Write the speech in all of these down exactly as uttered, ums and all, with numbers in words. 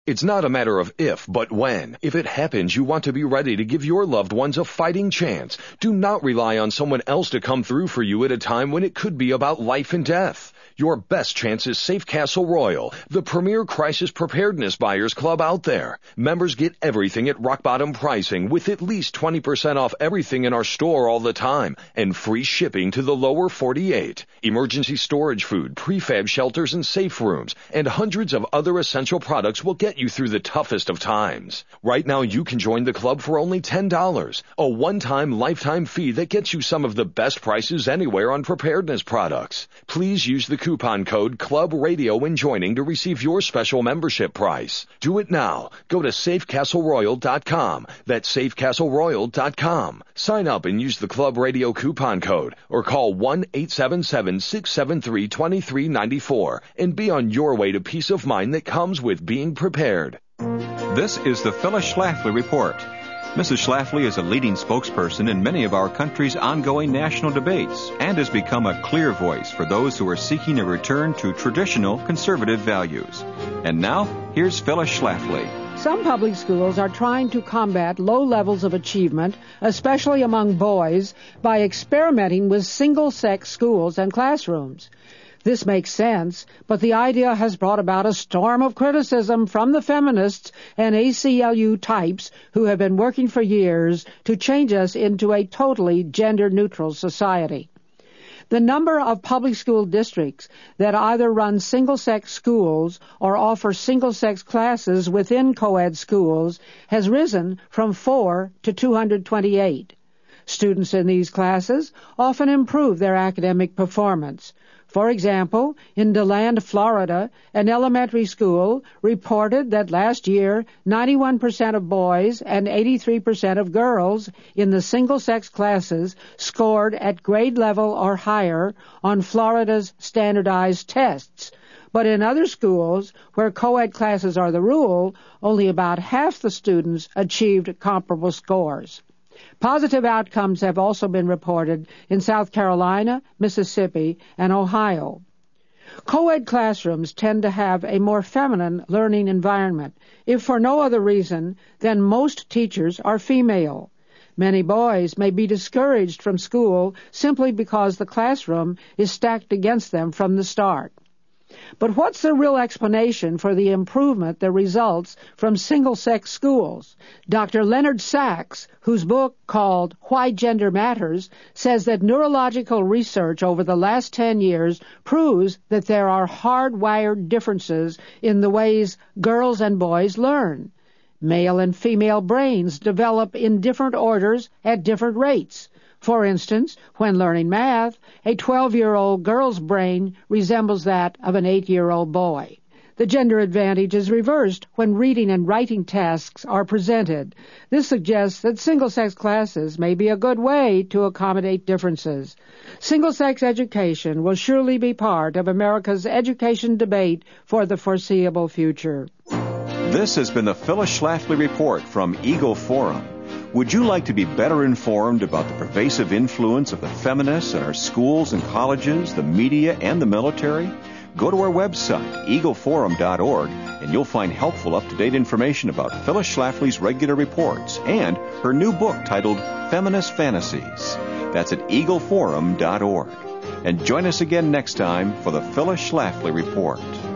It's not a matter of if, but when. If it happens, you want to be ready to give your loved ones a fighting chance. Do not rely on someone else to come through for you at a time when it could be about life and death. Your best chance is Safe Castle Royal, the premier crisis preparedness buyers club out there. Members get everything at rock bottom pricing with at least twenty percent off everything in our store all the time and free shipping to the lower forty-eight. Emergency storage food, prefab shelters and safe rooms, and hundreds of other essential products will get you through the toughest of times. Right now you can join the club for only ten dollars, a one-time lifetime fee that gets you some of the best prices anywhere on preparedness products. Please use the coupon code Club Radio when joining to receive your special membership price. Do it now. Go to safe castle royal dot com. That's safe castle royal dot com. Sign up and use the Club Radio coupon code or call one eight seven seven, six seven three, two three nine four and be on your way to peace of mind that comes with being prepared. This is the Phyllis Schlafly Report. Missus Schlafly is a leading spokesperson in many of our country's ongoing national debates and has become a clear voice for those who are seeking a return to traditional conservative values. And now, here's Phyllis Schlafly. Some public schools are trying to combat low levels of achievement, especially among boys, by experimenting with single-sex schools and classrooms. This makes sense, but the idea has brought about a storm of criticism from the feminists and A C L U types who have been working for years to change us into a totally gender-neutral society. The number of public school districts that either run single-sex schools or offer single-sex classes within co-ed schools has risen from four to two hundred twenty-eight. Students in these classes often improve their academic performance. For example, in DeLand, Florida, an elementary school reported that last year ninety-one percent of boys and eighty-three percent of girls in the single-sex classes scored at grade level or higher on Florida's standardized tests. But in other schools, where co-ed classes are the rule, only about half the students achieved comparable scores. Positive outcomes have also been reported in South Carolina, Mississippi, and Ohio. Co-ed classrooms tend to have a more feminine learning environment, if for no other reason than most teachers are female. Many boys may be discouraged from school simply because the classroom is stacked against them from the start. But what's the real explanation for the improvement that results from single-sex schools? Doctor Leonard Sachs, whose book called Why Gender Matters, says that neurological research over the last ten years proves that there are hardwired differences in the ways girls and boys learn. Male and female brains develop in different orders at different rates. For instance, when learning math, a twelve-year-old girl's brain resembles that of an eight-year-old boy. The gender advantage is reversed when reading and writing tasks are presented. This suggests that single-sex classes may be a good way to accommodate differences. Single-sex education will surely be part of America's education debate for the foreseeable future. This has been the Phyllis Schlafly Report from Eagle Forum. Would you like to be better informed about the pervasive influence of the feminists in our schools and colleges, the media, and the military? Go to our website, eagle forum dot org, and you'll find helpful up-to-date information about Phyllis Schlafly's regular reports and her new book titled Feminist Fantasies. That's at eagle forum dot org. And join us again next time for the Phyllis Schlafly Report.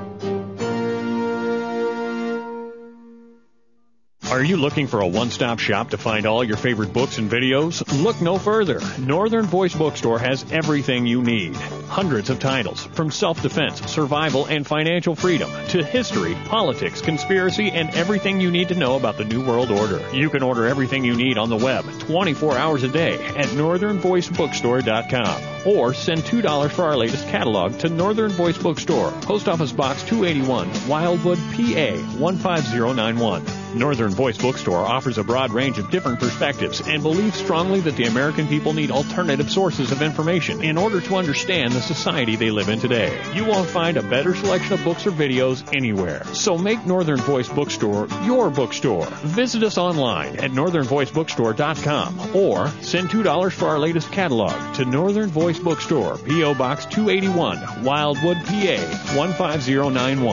Are you looking for a one-stop shop to find all your favorite books and videos? Look no further. Northern Voice Bookstore has everything you need. Hundreds of titles, from self-defense, survival, and financial freedom, to history, politics, conspiracy, and everything you need to know about the New World Order. You can order everything you need on the web, twenty-four hours a day, at northern voice bookstore dot com. Or send two dollars for our latest catalog to Northern Voice Bookstore, Post Office Box two eighty-one, Wildwood, P A one five zero nine one. Northern Voice Bookstore offers a broad range of different perspectives and believes strongly that the American people need alternative sources of information in order to understand the society they live in today. You won't find a better selection of books or videos anywhere. So make Northern Voice Bookstore your bookstore. Visit us online at northern voice bookstore dot com or send two dollars for our latest catalog to Northern Voice Bookstore, P O Box two eighty-one, Wildwood, P A one five zero nine one.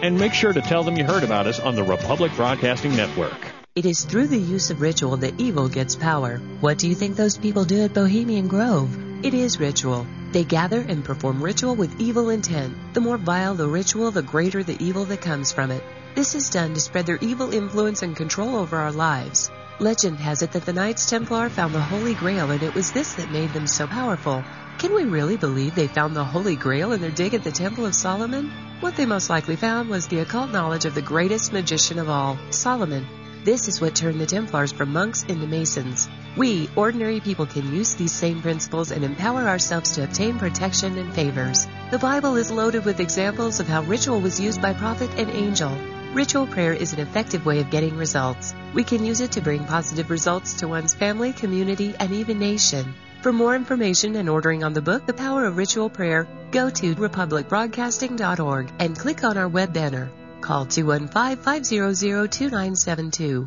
And make sure to tell them you heard about us on the Republic Broadcasting Network. It is through the use of ritual that evil gets power. What do you think those people do at Bohemian Grove? It is ritual. They gather and perform ritual with evil intent. The more vile the ritual, the greater the evil that comes from it. This is done to spread their evil influence and control over our lives. Legend has it that the Knights Templar found the Holy Grail, and it was this that made them so powerful. Can we really believe they found the Holy Grail in their dig at the Temple of Solomon? What they most likely found was the occult knowledge of the greatest magician of all, Solomon. This is what turned the Templars from monks into Masons. We, ordinary people, can use these same principles and empower ourselves to obtain protection and favors. The Bible is loaded with examples of how ritual was used by prophet and angel. Ritual prayer is an effective way of getting results. We can use it to bring positive results to one's family, community, and even nation. For more information and ordering on the book, The Power of Ritual Prayer, go to republic broadcasting dot org and click on our web banner. Call two one five, five zero zero, two nine seven two.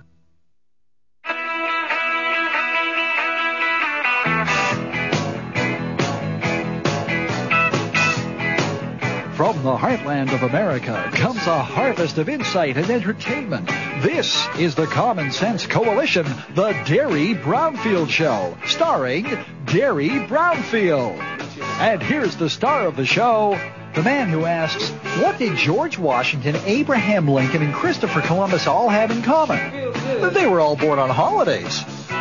From the heartland of America comes a harvest of insight and entertainment. This is the Common Sense Coalition, the Derry Brownfield Show, starring Derry Brownfield. And here's the star of the show, the man who asks, what did George Washington, Abraham Lincoln, and Christopher Columbus all have in common? They were all born on holidays.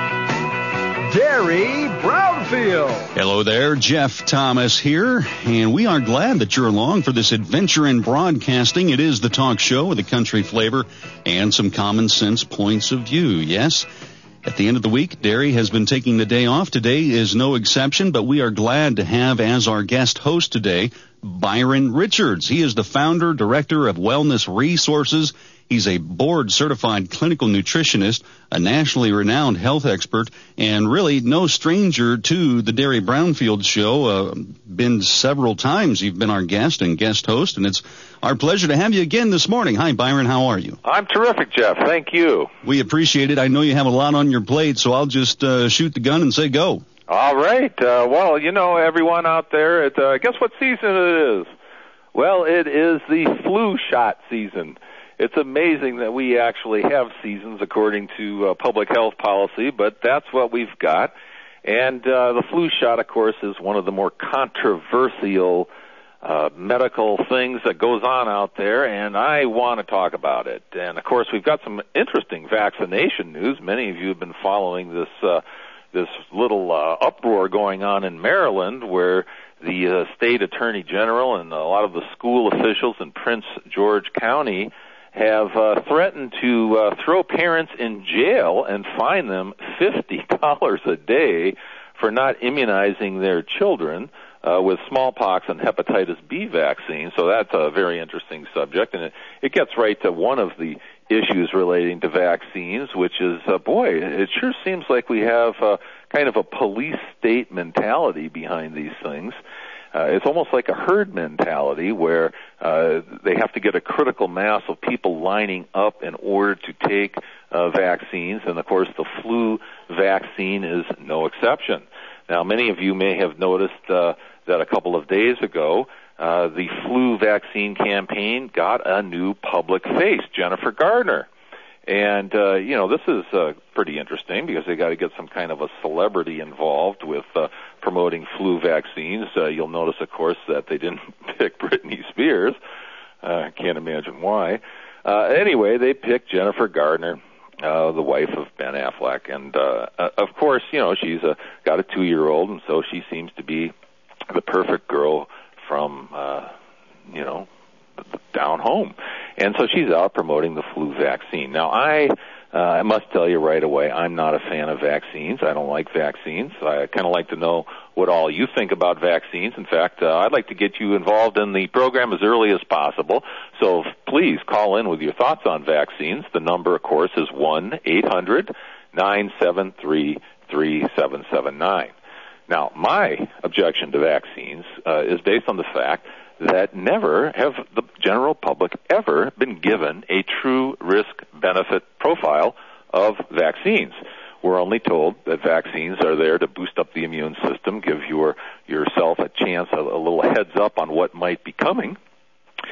Derry Brownfield. Hello there, Jeff Thomas here, and we are glad that you're along for this adventure in broadcasting. It is the talk show with a country flavor and some common sense points of view, yes? At the end of the week, Derry has been taking the day off. Today is no exception, but we are glad to have as our guest host today, Byron Richards. He is the founder, director of Wellness Resources. He's a board-certified clinical nutritionist, a nationally renowned health expert, and really no stranger to the Derry Brownfield Show. Uh, been several times you've been our guest and guest host, and it's our pleasure to have you again this morning. Hi, Byron. How are you? I'm terrific, Jeff. Thank you. We appreciate it. I know you have a lot on your plate, so I'll just uh, shoot the gun and say go. All right. Uh, well, you know, everyone out there, it, uh, guess what season it is? Well, it is the flu shot season. It's amazing that we actually have seasons according to uh, public health policy, but that's what we've got. And uh, the flu shot, of course, is one of the more controversial uh, medical things that goes on out there, and I want to talk about it. And, of course, we've got some interesting vaccination news. Many of you have been following this uh, this little uh, uproar going on in Maryland where the uh, state attorney general and a lot of the school officials in Prince George County have uh, threatened to uh, throw parents in jail and fine them fifty dollars a day for not immunizing their children uh, with smallpox and hepatitis B vaccine. So that's a very interesting subject, and it, it gets right to one of the issues relating to vaccines, which is, uh, boy, it sure seems like we have uh, kind of a police state mentality behind these things. Uh, it's almost like a herd mentality where uh, they have to get a critical mass of people lining up in order to take uh, vaccines, and of course the flu vaccine is no exception. Now, many of you may have noticed uh, that a couple of days ago, uh, the flu vaccine campaign got a new public face, Jennifer Gardner. And, uh, you know, this is uh, pretty interesting because they got to get some kind of a celebrity involved with uh, promoting flu vaccines. Uh, you'll notice, of course, that they didn't pick Britney Spears. I uh, can't imagine why. Uh, anyway, they picked Jennifer Gardner, uh, the wife of Ben Affleck. And, uh, uh, of course, you know, she's a, got a two-year-old, and so she seems to be the perfect girl from, uh, you know, down home. And so she's out promoting the flu vaccine. Now, I uh, I must tell you right away, I'm not a fan of vaccines. I don't like vaccines. I kind of like to know what all you think about vaccines. In fact, uh, I'd like to get you involved in the program as early as possible. So please call in with your thoughts on vaccines. The number, of course, is one eight hundred nine seven three three seven seven nine. Now, my objection to vaccines uh, is based on the fact that never have the general public ever been given a true risk-benefit profile of vaccines. We're only told that vaccines are there to boost up the immune system, give your yourself a chance, a, a little heads up on what might be coming.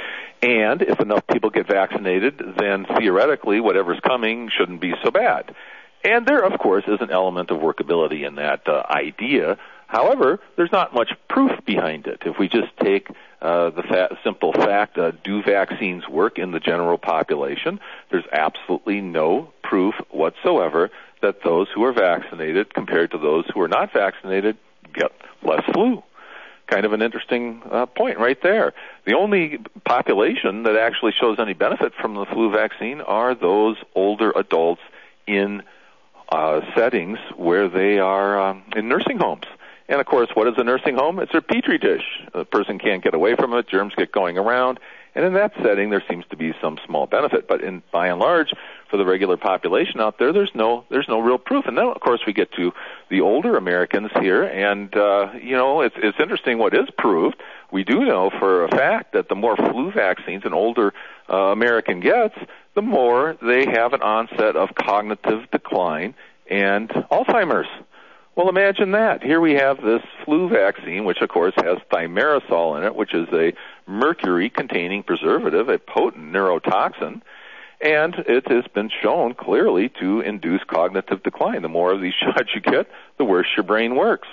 And if enough people get vaccinated, then theoretically whatever's coming shouldn't be so bad. And there, of course, is an element of workability in that uh, idea. However, there's not much proof behind it. If we just take uh, the fa- simple fact, uh, do vaccines work in the general population, there's absolutely no proof whatsoever that those who are vaccinated compared to those who are not vaccinated get less flu. Kind of an interesting uh, point right there. The only population that actually shows any benefit from the flu vaccine are those older adults in uh, settings where they are um, in nursing homes. And, of course, what is a nursing home? It's a petri dish. A person can't get away from it. Germs get going around. And in that setting, there seems to be some small benefit. But in, by and large, for the regular population out there, there's no there's no real proof. And then, of course, we get to the older Americans here. And, uh, you know, it's, it's interesting what is proved. We do know for a fact that the more flu vaccines an older uh, American gets, the more they have an onset of cognitive decline and Alzheimer's. Well, imagine that. Here we have this flu vaccine, which, of course, has thimerosal in it, which is a mercury-containing preservative, a potent neurotoxin, and it has been shown clearly to induce cognitive decline. The more of these shots you get, the worse your brain works.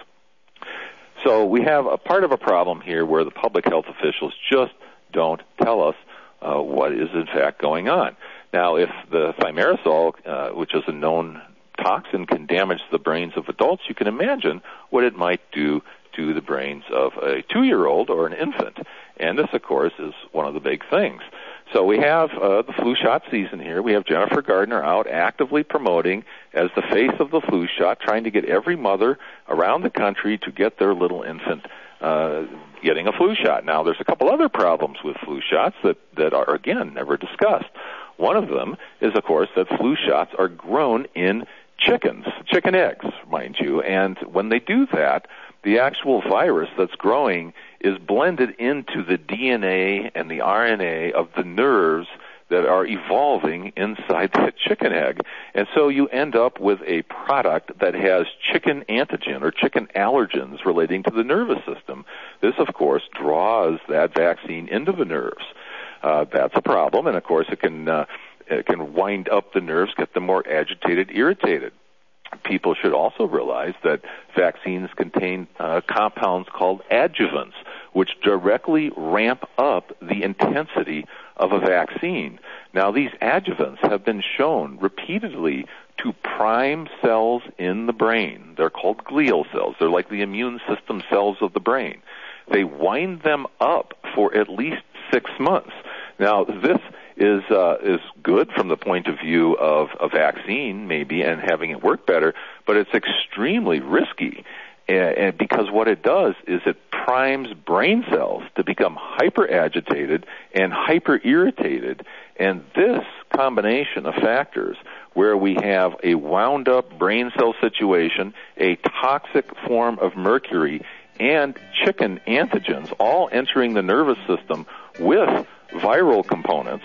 So we have a part of a problem here where the public health officials just don't tell us uh, what is, in fact, going on. Now, if the thimerosal, uh, which is a known toxin, can damage the brains of adults, you can imagine what it might do to the brains of a two-year-old or an infant. And this, of course, is one of the big things. So we have uh, the flu shot season here. We have Jennifer Gardner out actively promoting as the face of the flu shot, trying to get every mother around the country to get their little infant uh, getting a flu shot. Now, there's a couple other problems with flu shots that, that are, again, never discussed. One of them is, of course, that flu shots are grown in chickens, chicken eggs, mind you, and when they do that, the actual virus that's growing is blended into the D N A and the R N A of the nerves that are evolving inside that chicken egg. And so you end up with a product that has chicken antigen or chicken allergens relating to the nervous system. This, of course, draws that vaccine into the nerves. Uh, that's a problem, and, of course, it can uh, it can wind up the nerves, get them more agitated, irritated. People should also realize that vaccines contain uh, compounds called adjuvants, which directly ramp up the intensity of a vaccine. Now, these adjuvants have been shown repeatedly to prime cells in the brain. They're called glial cells. They're like the immune system cells of the brain. They wind them up for at least six months. Now, this is uh, is good from the point of view of a vaccine, maybe, and having it work better, but it's extremely risky, uh, and because what it does is it primes brain cells to become hyper-agitated and hyper-irritated, and this combination of factors where we have a wound-up brain cell situation, a toxic form of mercury, and chicken antigens all entering the nervous system with viral components,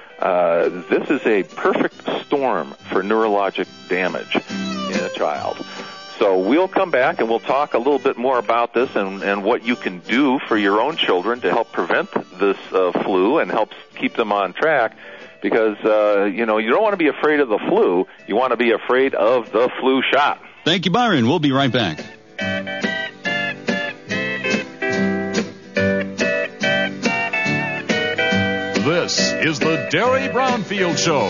uh, this is a perfect storm for neurologic damage in a child. So we'll come back and we'll talk a little bit more about this and, and what you can do for your own children to help prevent this uh, flu and help keep them on track, because, uh, you know, you don't want to be afraid of the flu. You want to be afraid of the flu shot. Thank you, Byron. We'll be right back. This is the Derry Brownfield Show.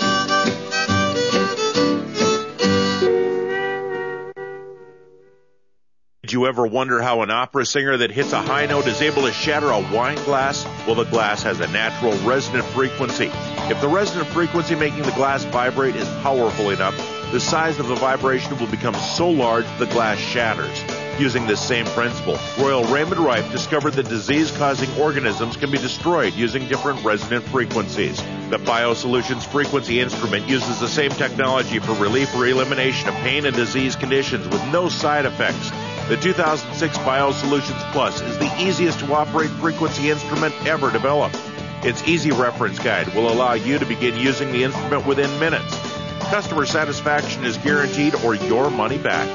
Did you ever wonder how an opera singer that hits a high note is able to shatter a wine glass? Well, the glass has a natural resonant frequency. If the resonant frequency making the glass vibrate is powerful enough, the size of the vibration will become so large the glass shatters. Using this same principle, Royal Raymond Rife discovered that disease-causing organisms can be destroyed using different resonant frequencies. The BioSolutions Frequency Instrument uses the same technology for relief or elimination of pain and disease conditions with no side effects. The two thousand six BioSolutions Plus is the easiest to operate frequency instrument ever developed. Its easy reference guide will allow you to begin using the instrument within minutes. Customer satisfaction is guaranteed or your money back.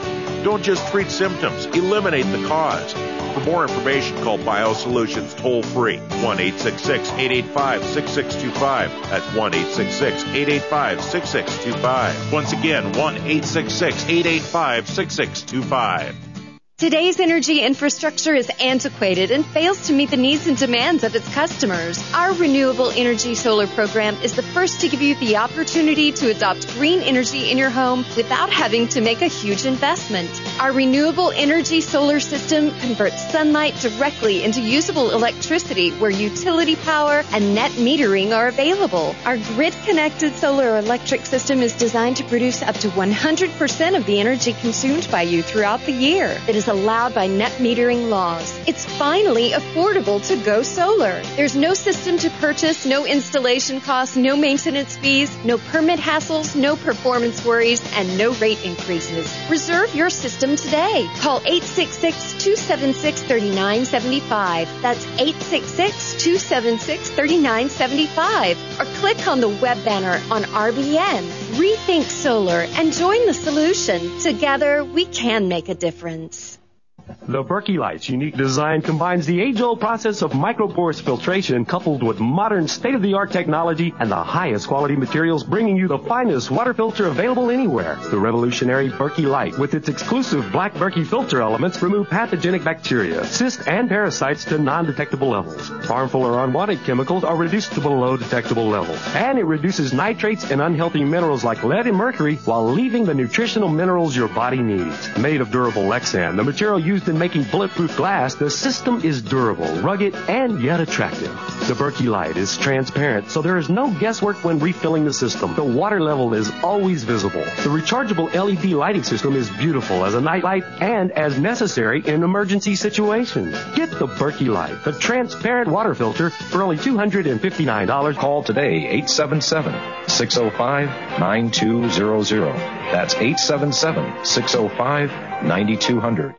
Don't just treat symptoms, eliminate the cause. For more information, call BioSolutions toll free, one eight six six, eight eight five, six six two five. That's one eight six six, eight eight five, six six two five. Once again, one eight six six, eight eight five, six six two five. Today's energy infrastructure is antiquated and fails to meet the needs and demands of its customers. Our Renewable Energy Solar program is the first to give you the opportunity to adopt green energy in your home without having to make a huge investment. Our Renewable Energy Solar system converts sunlight directly into usable electricity where utility power and net metering are available. Our grid-connected solar electric system is designed to produce up to one hundred percent of the energy consumed by you throughout the year. It is allowed by net metering laws. It's finally affordable to go solar. There's no system to purchase, no installation costs, no maintenance fees, no permit hassles, no performance worries, and no rate increases. Reserve your system today. Call eight six six, two seven six, three nine seven five. That's eight six six, two seven six, three nine seven five. Or click on the web banner on R B N. Rethink solar and join the solution. Together, we can make a difference. The Berkey Light's unique design combines the age-old process of microporous filtration coupled with modern state-of-the-art technology and the highest quality materials, bringing you the finest water filter available anywhere. The revolutionary Berkey Light, with its exclusive black Berkey filter elements, remove pathogenic bacteria, cysts, and parasites to non-detectable levels. Harmful or unwanted chemicals are reduced to below detectable levels. And it reduces nitrates and unhealthy minerals like lead and mercury while leaving the nutritional minerals your body needs. Made of durable Lexan, the material used in making bulletproof glass, the system is durable, rugged, and yet attractive. The Berkey Light is transparent, so there is no guesswork when refilling the system. The water level is always visible. The rechargeable L E D lighting system is beautiful as a night light and as necessary in emergency situations. Get the Berkey Light, the transparent water filter, for only two hundred fifty-nine dollars. Call today, eight seven seven, six oh five, nine two zero zero. That's eight seven seven, six oh five, nine two zero zero.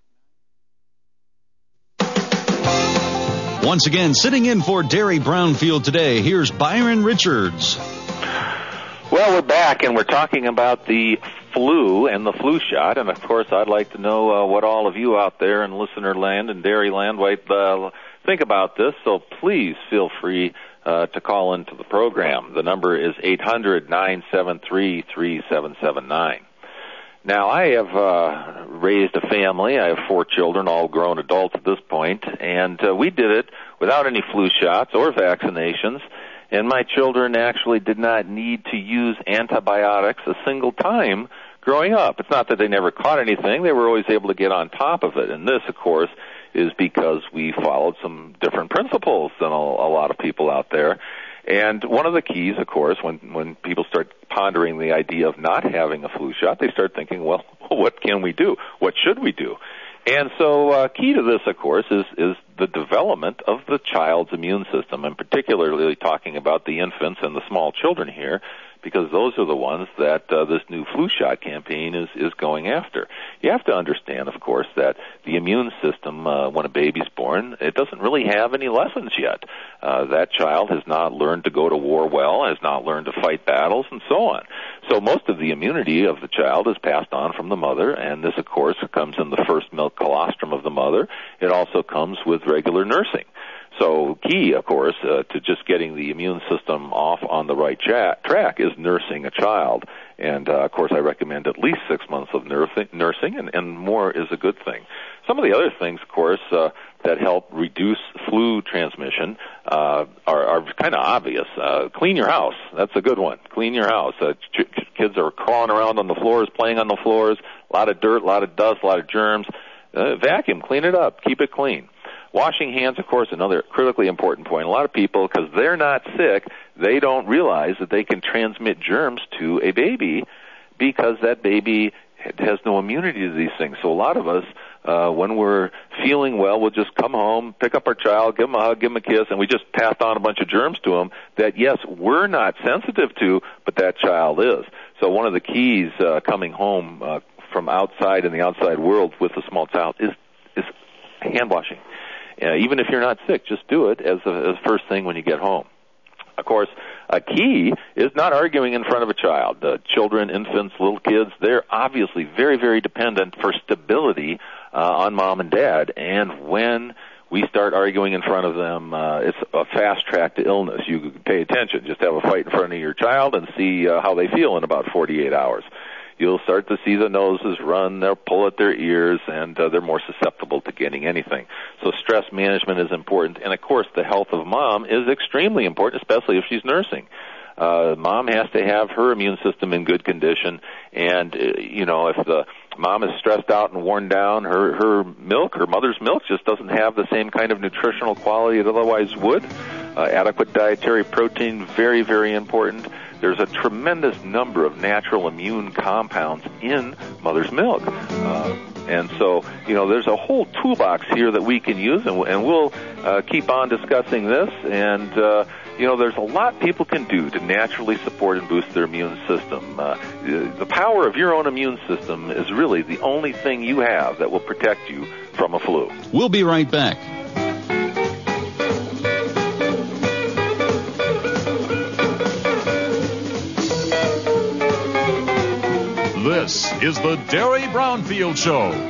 Once again, sitting in for Derry Brownfield today, here's Byron Richards. Well, we're back, and we're talking about the flu and the flu shot. And, of course, I'd like to know uh, what all of you out there in listener land and dairy land might uh, think about this. So please feel free uh, to call into the program. The number is eight hundred, nine seven three, three seven seven nine. Now, I have uh, raised a family. I have four children, all grown adults at this point, and uh, we did it without any flu shots or vaccinations, and my children actually did not need to use antibiotics a single time growing up. It's not that they never caught anything. They were always able to get on top of it, and this, of course, is because we followed some different principles than a, a lot of people out there. And one of the keys, of course, when, when people start pondering the idea of not having a flu shot, they start thinking, well, what can we do? What should we do? And so uh, key to this, of course, is, is the development of the child's immune system, and particularly talking about the infants and the small children here, because those are the ones that uh, this new flu shot campaign is, is going after. You have to understand, of course, that the immune system, uh, when a baby's born, it doesn't really have any lessons yet. Uh, that child has not learned to go to war well, has not learned to fight battles, and so on. So most of the immunity of the child is passed on from the mother, and this, of course, comes in the first milk colostrum of the mother. It also comes with regular nursing. So key, of course, uh, to just getting the immune system off on the right cha- track is nursing a child. And, uh, of course, I recommend at least six months of nursing, nursing and, and more is a good thing. Some of the other things, of course, uh, that help reduce flu transmission uh, are, are kind of obvious. Uh, clean your house. That's a good one. Clean your house. Uh, ch- kids are crawling around on the floors, playing on the floors, a lot of dirt, a lot of dust, a lot of germs. Uh, vacuum, clean it up, keep it clean. Washing hands, of course, another critically important point. A lot of people, because they're not sick, they don't realize that they can transmit germs to a baby because that baby has no immunity to these things. So a lot of us, uh, when we're feeling well, we'll just come home, pick up our child, give them a hug, give them a kiss, and we just passed on a bunch of germs to them that, yes, we're not sensitive to, but that child is. So one of the keys uh, coming home uh, from outside in the outside world with a small child is, is hand washing. Uh, even if you're not sick, just do it as a as first thing when you get home. Of course, a key is not arguing in front of a child. Uh, children, infants, little kids, they're obviously very, very dependent for stability uh, on mom and dad. And when we start arguing in front of them, uh, it's a fast track to illness. You pay attention. Just have a fight in front of your child and see uh, how they feel in about forty-eight hours. You'll start to see the noses run, they'll pull at their ears, and uh, they're more susceptible to getting anything. So stress management is important. And, of course, the health of mom is extremely important, especially if she's nursing. Uh, mom has to have her immune system in good condition. And, uh, you know, if the mom is stressed out and worn down, her, her milk, her mother's milk just doesn't have the same kind of nutritional quality it otherwise would. Uh, adequate dietary protein, very, very important. There's a tremendous number of natural immune compounds in mother's milk. Uh, and so, you know, there's a whole toolbox here that we can use, and, and we'll uh, keep on discussing this. And, uh, you know, there's a lot people can do to naturally support and boost their immune system. Uh, the power of your own immune system is really the only thing you have that will protect you from a flu. We'll be right back. This is the Derry Brownfield Show.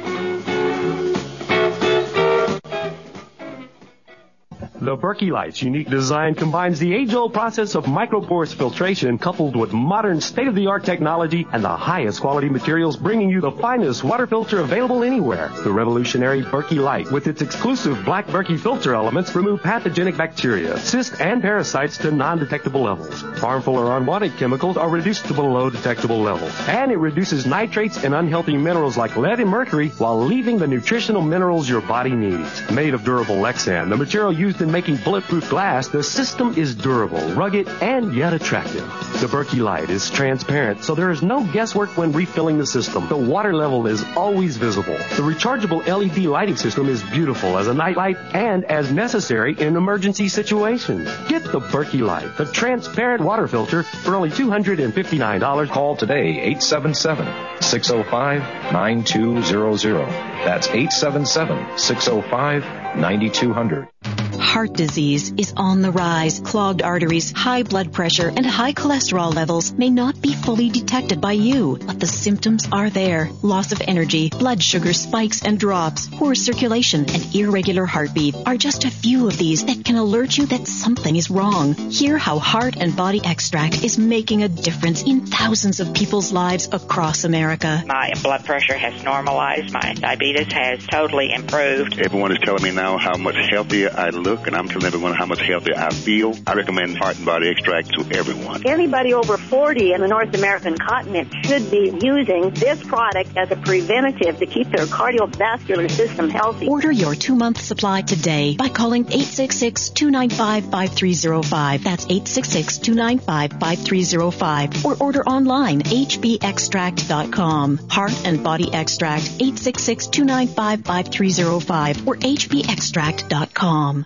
The Berkey Light's unique design combines the age-old process of micropores filtration coupled with modern state-of-the-art technology and the highest quality materials, bringing you the finest water filter available anywhere. The revolutionary Berkey Light, with its exclusive black Berkey filter elements, remove pathogenic bacteria, cysts, and parasites to non-detectable levels. Harmful or unwanted chemicals are reduced to below detectable levels. And it reduces nitrates and unhealthy minerals like lead and mercury while leaving the nutritional minerals your body needs. Made of durable Lexan, the material used in making bulletproof glass, the system is durable, rugged, and yet attractive. The Berkey Light is transparent, so there is no guesswork when refilling the system. The water level is always visible. The rechargeable L E D lighting system is beautiful as a nightlight and as necessary in emergency situations. Get the Berkey Light, the transparent water filter, for only two hundred fifty-nine dollars. Call today, eight seven seven, six oh five, nine two zero zero. That's eight seven seven, six oh five, nine two zero zero. Heart disease is on the rise. Clogged arteries, high blood pressure, and high cholesterol levels may not be fully detected by you, but the symptoms are there. Loss of energy, blood sugar spikes and drops, poor circulation, and irregular heartbeat are just a few of these that can alert you that something is wrong. Hear how Heart and Body Extract is making a difference in thousands of people's lives across America. My blood pressure has normalized. My diabetes has totally improved. Everyone is telling me now how much healthier I look, and I'm telling everyone how much healthier I feel. I recommend Heart and Body Extract to everyone. Anybody over forty in the North American continent should be using this product as a preventative to keep their cardiovascular system healthy. Order your two-month supply today by calling eight six six, two nine five, five three zero five. That's eight six six, two nine five, five three zero five. Or order online, h b extract dot com. Heart and Body Extract, eight six six, two nine five, five three zero five or h b extract dot com.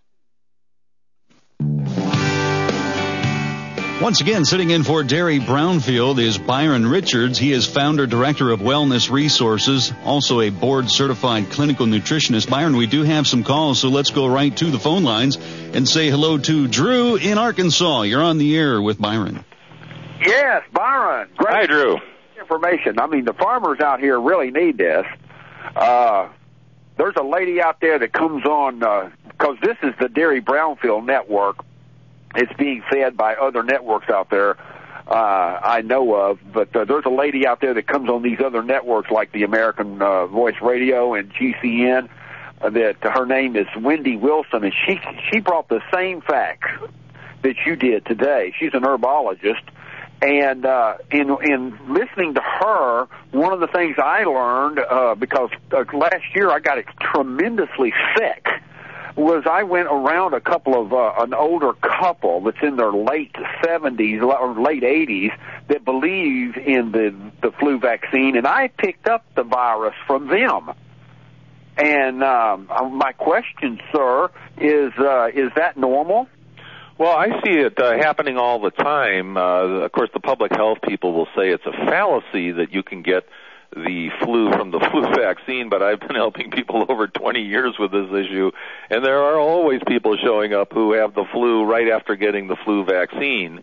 Once again, sitting in for Derry Brownfield is Byron Richards. He is founder, director of Wellness Resources, also a board-certified clinical nutritionist. Byron, we do have some calls, so let's go right to the phone lines and say hello to Drew in Arkansas. You're on the air with Byron. Yes, Byron. Great Hi, Drew. Information. I mean, the farmers out here really need this. Uh, there's a lady out there that comes on, because uh, this is the Derry Brownfield Network. It's being fed by other networks out there uh, I know of, but uh, there's a lady out there that comes on these other networks like the American uh, Voice Radio and G C N. Uh, that her name is Wendy Wilson, and she she brought the same facts that you did today. She's an herbologist, and uh, in in listening to her, one of the things I learned uh, because uh, last year I got tremendously sick. Was I went around a couple of, uh, an older couple that's in their late seventies or late eighties that believe in the, the flu vaccine, and I picked up the virus from them. And um, my question, sir, is uh, is that normal? Well, I see it uh, happening all the time. Uh, of course, the public health people will say it's a fallacy that you can get the flu from the flu vaccine, but I've been helping people over twenty years with this issue, and there are always people showing up who have the flu right after getting the flu vaccine.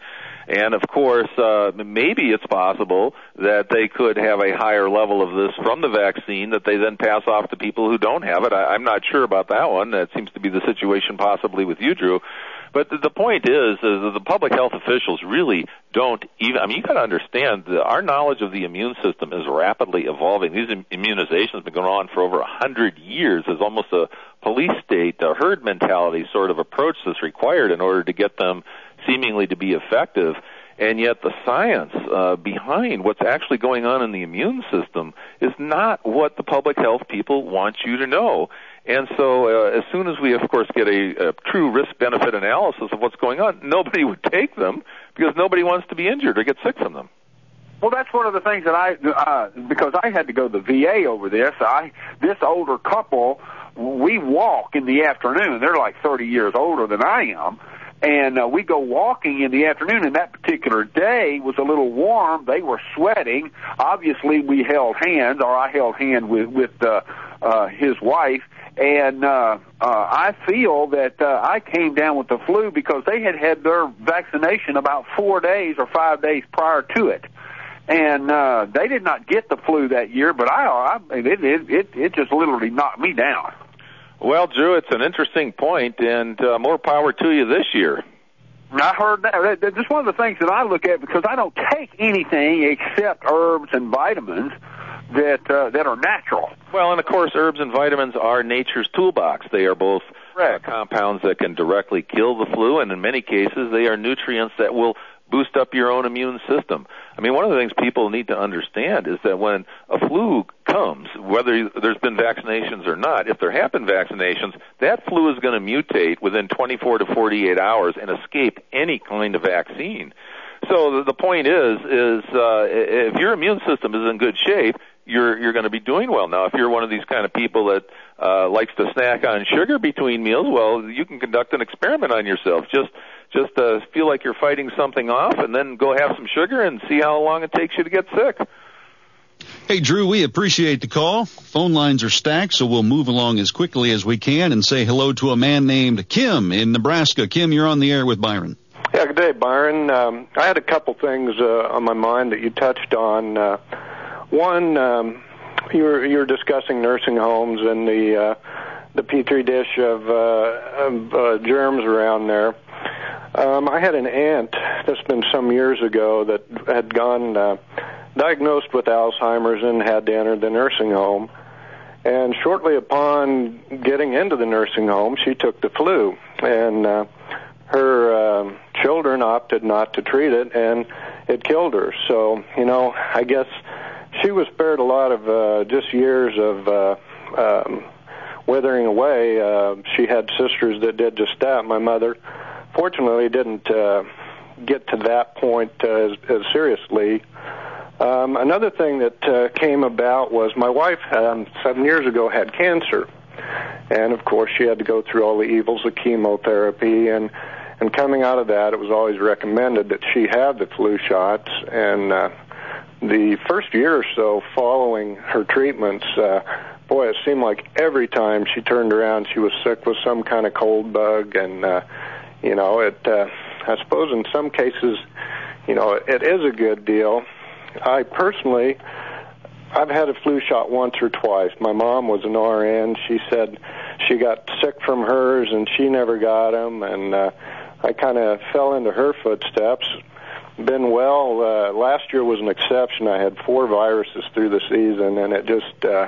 And, of course, uh, maybe it's possible that they could have a higher level of this from the vaccine that they then pass off to people who don't have it. I, I'm not sure about that one. That seems to be the situation possibly with you, Drew. But the, the point is, is that the public health officials really don't even, I mean, you got to understand that our knowledge of the immune system is rapidly evolving. These immunizations have been going on for over a hundred years. There's almost a police state, a herd mentality sort of approach that's required in order to get them seemingly to be effective. And yet the science uh, behind what's actually going on in the immune system is not what the public health people want you to know. And so uh, as soon as we, of course, get a, a true risk-benefit analysis of what's going on, nobody would take them because nobody wants to be injured or get sick from them. Well, that's one of the things that I, uh, because I had to go to the V A over this. I, this older couple, we walk in the afternoon. They're like thirty years older than I am. And uh, we go walking in the afternoon, and that particular day was a little warm. They were sweating. Obviously, we held hands, or I held hand with, with uh, uh, his wife. And uh, uh, I feel that uh, I came down with the flu because they had had their vaccination about four days or five days prior to it. And uh, they did not get the flu that year, but I, I it, it, it, it just literally knocked me down. Well, Drew, it's an interesting point, and uh, more power to you this year. I heard that. That's just one of the things that I look at because I don't take anything except herbs and vitamins that uh, that are natural. Well, and of course, herbs and vitamins are nature's toolbox. They are both uh, compounds that can directly kill the flu, and in many cases, they are nutrients that will boost up your own immune system. I mean, one of the things people need to understand is that when a flu comes, whether there's been vaccinations or not, if there have been vaccinations, that flu is going to mutate within twenty-four to forty-eight hours and escape any kind of vaccine. So the, the point is, is uh, if your immune system is in good shape, you're you're going to be doing well. Now, if you're one of these kind of people that uh, likes to snack on sugar between meals, well, you can conduct an experiment on yourself. Just just uh, feel like you're fighting something off, and then go have some sugar and see how long it takes you to get sick. Hey, Drew, we appreciate the call. Phone lines are stacked, so we'll move along as quickly as we can and say hello to a man named Kim in Nebraska. Kim, you're on the air with Byron. Yeah, good day, Byron. Um, I had a couple things uh, on my mind that you touched on. Uh, one, um, you were you were discussing nursing homes and the uh, the petri dish of, uh, of uh, germs around there. Um, I had an aunt that's been some years ago that had gone uh, diagnosed with Alzheimer's and had to enter the nursing home. And shortly upon getting into the nursing home, she took the flu, and uh, her uh, children opted not to treat it, and it killed her. So, you know, I guess she was spared a lot of uh, just years of uh, um, withering away. Uh, she had sisters that did just that. My mother, fortunately, didn't uh, get to that point uh, as, as seriously. Um, another thing that uh, came about was my wife, um, seven years ago, had cancer. And, of course, she had to go through all the evils of chemotherapy. And, and coming out of that, it was always recommended that she have the flu shots. And uh, the first year or so following her treatments, uh, boy, it seemed like every time she turned around, she was sick with some kind of cold bug. And, uh, you know, it, uh, I suppose in some cases, you know, it is a good deal. I personally, I've had a flu shot once or twice. My mom was an R N. She said she got sick from hers and she never got them, and uh, I kind of fell into her footsteps. Been well. Uh, last year was an exception. I had four viruses through the season, and it just, uh,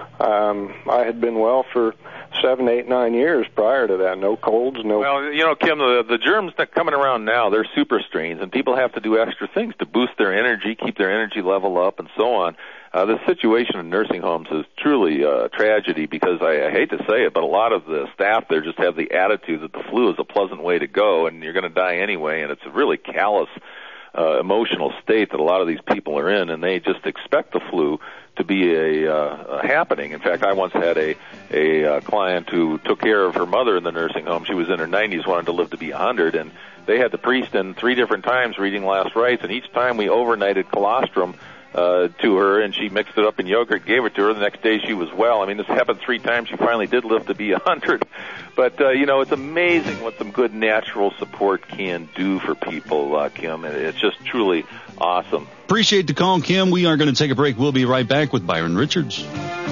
um, I had been well for seven, eight, nine years prior to that. No colds, no... Well, you know, Kim, the, the germs that are coming around now, they're super strains, and people have to do extra things to boost their energy, keep their energy level up, and so on. Uh, the situation in nursing homes is truly a uh, tragedy because I, I hate to say it, but a lot of the staff there just have the attitude that the flu is a pleasant way to go, and you're going to die anyway, and it's a really callous uh, emotional state that a lot of these people are in, and they just expect the flu to be a, uh, a happening. In fact, I once had a a uh, client who took care of her mother in the nursing home. She was in her nineties, wanted to live to be one hundred, and they had the priest in three different times reading last rites, and each time we overnighted colostrum uh, to her, and she mixed it up in yogurt, gave it to her. The next day she was well. I mean, this happened three times. She finally did live to be one hundred. But, uh, you know, it's amazing what some good natural support can do for people, uh, Kim. It's just truly awesome. Appreciate the call, Kim. We are going to take a break. We'll be right back with Byron Richards.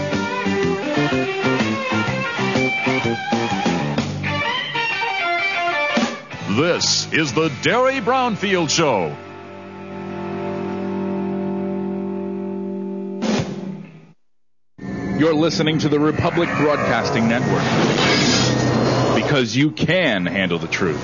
This is the Derry Brownfield Show. You're listening to the Republic Broadcasting Network, because you can handle the truth.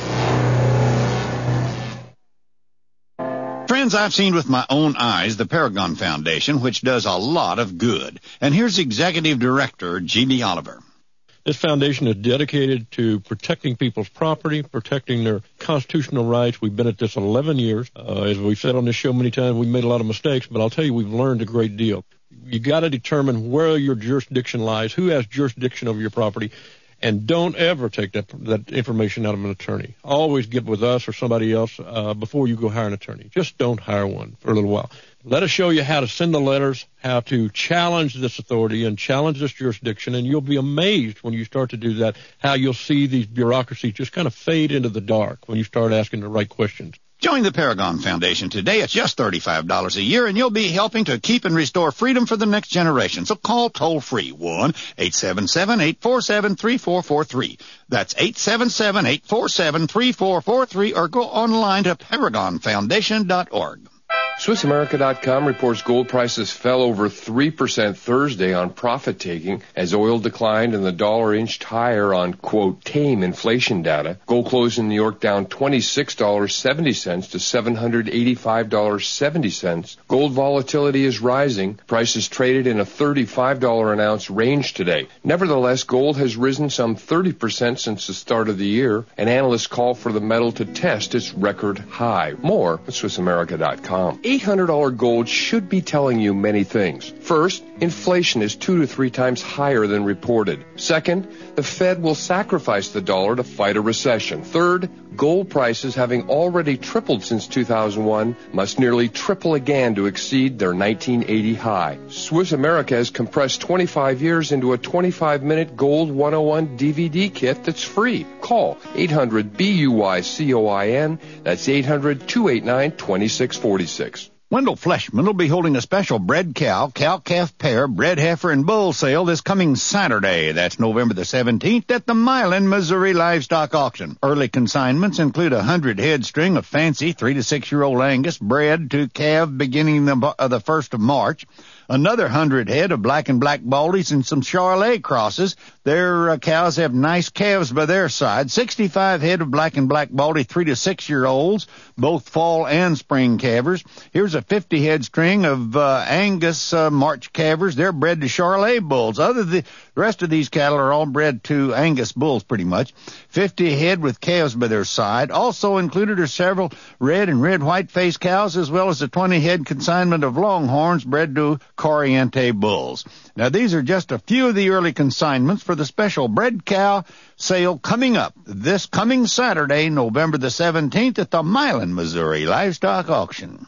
Friends, I've seen with my own eyes the Paragon Foundation, which does a lot of good. And here's Executive Director Jeannie Oliver. This foundation is dedicated to protecting people's property, protecting their constitutional rights. We've been at this eleven years. Uh, as we've said on this show many times, we've made a lot of mistakes, but I'll tell you, we've learned a great deal. You got to determine where your jurisdiction lies, who has jurisdiction over your property, and don't ever take that that information out of an attorney. Always get with us or somebody else uh, before you go hire an attorney. Just don't hire one for a little while. Let us show you how to send the letters, how to challenge this authority and challenge this jurisdiction, and you'll be amazed when you start to do that, how you'll see these bureaucracies just kind of fade into the dark when you start asking the right questions. Join the Paragon Foundation today. It's just thirty-five dollars a year, and you'll be helping to keep and restore freedom for the next generation. So call toll-free one eight seven seven, eight four seven, three four four three. That's eight seven seven, eight four seven, three four four three, or go online to paragon foundation dot org. Swiss America dot com reports gold prices fell over three percent Thursday on profit-taking as oil declined and the dollar inched higher on, quote, tame inflation data. Gold closed in New York down twenty-six dollars and seventy cents to seven hundred eighty-five dollars and seventy cents. Gold volatility is rising. Prices traded in a thirty-five dollars an ounce range today. Nevertheless, gold has risen some thirty percent since the start of the year, and analysts call for the metal to test its record high. More at Swiss America dot com. eight hundred dollars gold should be telling you many things. First, inflation is two to three times higher than reported. Second, the Fed will sacrifice the dollar to fight a recession. Third, gold prices, having already tripled since two thousand one, must nearly triple again to exceed their nineteen eighty high. Swiss America has compressed twenty-five years into a twenty-five minute Gold one oh one D V D kit that's free. Call eight hundred B U Y C O I N. That's eight hundred, two eight nine, two six four six. Wendell Fleshman will be holding a special bred cow, cow-calf pair, bred heifer, and bull sale this coming Saturday. That's November the seventeenth at the Milan, Missouri Livestock Auction. Early consignments include a one hundred head string of fancy three to six year old Angus bred to calve beginning the, uh, the first of March. Another one hundred head of black and black baldies and some Charolais crosses. Their uh, cows have nice calves by their side. sixty-five head of black and black baldy three to six year olds, both fall and spring calvers. Here's a fifty head string of uh, Angus uh, March calvers. They're bred to Charolais bulls. Other the rest of these cattle are all bred to Angus bulls pretty much. fifty head with calves by their side. Also included are several red and red white faced cows, as well as a twenty head consignment of Longhorns bred to Corriente bulls. Now, these are just a few of the early consignments for the special bred cow sale coming up this coming Saturday, November the seventeenth, at the Milan, Missouri Livestock Auction.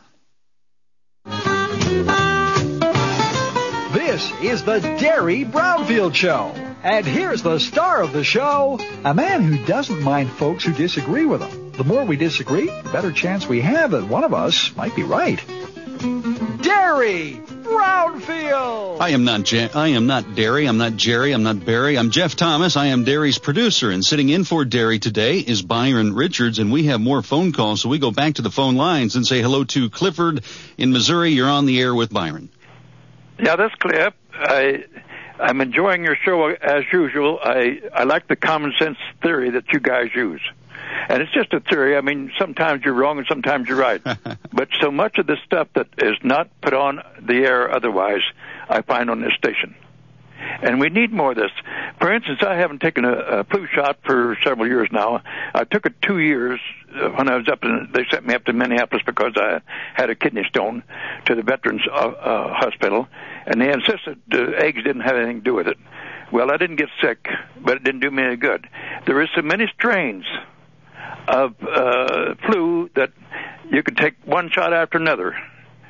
This is the Derry Brownfield Show. And here's the star of the show, a man who doesn't mind folks who disagree with him. The more we disagree, the better chance we have that one of us might be right. Derry Brownfield. I am not Je- I am not Derry. I'm not Jerry. I'm not Barry. I'm Jeff Thomas. I am Derry's producer, and sitting in for Derry today is Byron Richards, and we have more phone calls, so we go back to the phone lines and say hello to Clifford in Missouri. You're on the air with Byron. Yeah, that's Cliff. I, I'm enjoying your show as usual. I, I like the common sense theory that you guys use. And it's just a theory. I mean, sometimes you're wrong and sometimes you're right. But so much of the stuff that is not put on the air otherwise, I find on this station. And we need more of this. For instance, I haven't taken a, a flu shot for several years now. I took it two years uh, when I was up in, they sent me up to Minneapolis because I had a kidney stone to the Veterans uh, uh, Hospital. And they insisted the eggs didn't have anything to do with it. Well, I didn't get sick, but it didn't do me any good. There is so many strains of uh, flu that you could take one shot after another,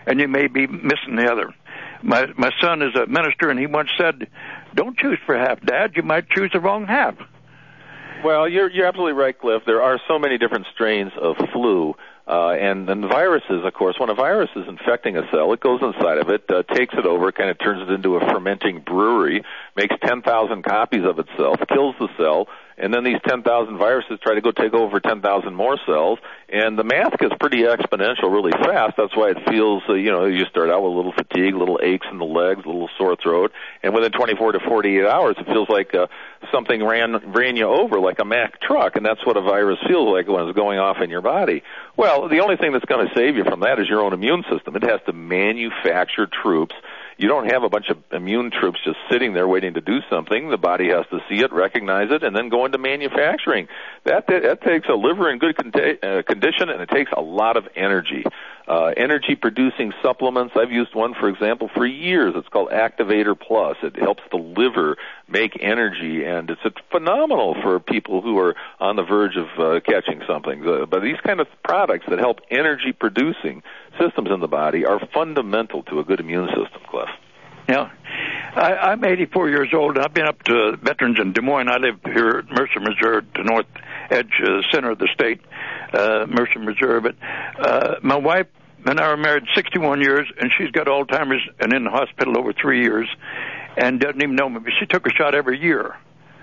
and you may be missing the other. My my son is a minister, and he once said, "Don't choose for half, Dad. You might choose the wrong half." Well, you're you're absolutely right, Cliff. There are so many different strains of flu. Uh, and then viruses, of course, when a virus is infecting a cell, it goes inside of it, uh, takes it over, kind of turns it into a fermenting brewery, makes ten thousand copies of itself, kills the cell, and then these ten thousand viruses try to go take over ten thousand more cells, and the math gets pretty exponential really fast. That's why it feels, uh, you know, you start out with a little fatigue, little aches in the legs, a little sore throat, and within twenty-four to forty-eight hours, it feels like uh, something ran ran you over, like a Mack truck, and that's what a virus feels like when it's going off in your body. Well, the only thing that's going to save you from that is your own immune system. It has to manufacture troops. You don't have a bunch of immune troops just sitting there waiting to do something. The body has to see it, recognize it, and then go into manufacturing. That that, that takes a liver in good con- uh, condition, and it takes a lot of energy. Uh, energy-producing supplements, I've used one, for example, for years. It's called Activator Plus. It helps the liver make energy, and it's phenomenal for people who are on the verge of uh, catching something. Uh, but these kind of products that help energy-producing systems in the body are fundamental to a good immune system, Cliff. Yeah. I, I'm eighty-four years old, and I've been up to Veterans in Des Moines. I live here at Mercer, Missouri, the north edge, uh, center of the state, uh, Mercer, Missouri. But uh, my wife and I were married sixty-one years, and she's got Alzheimer's and in the hospital over three years and doesn't even know me. But she took a shot every year.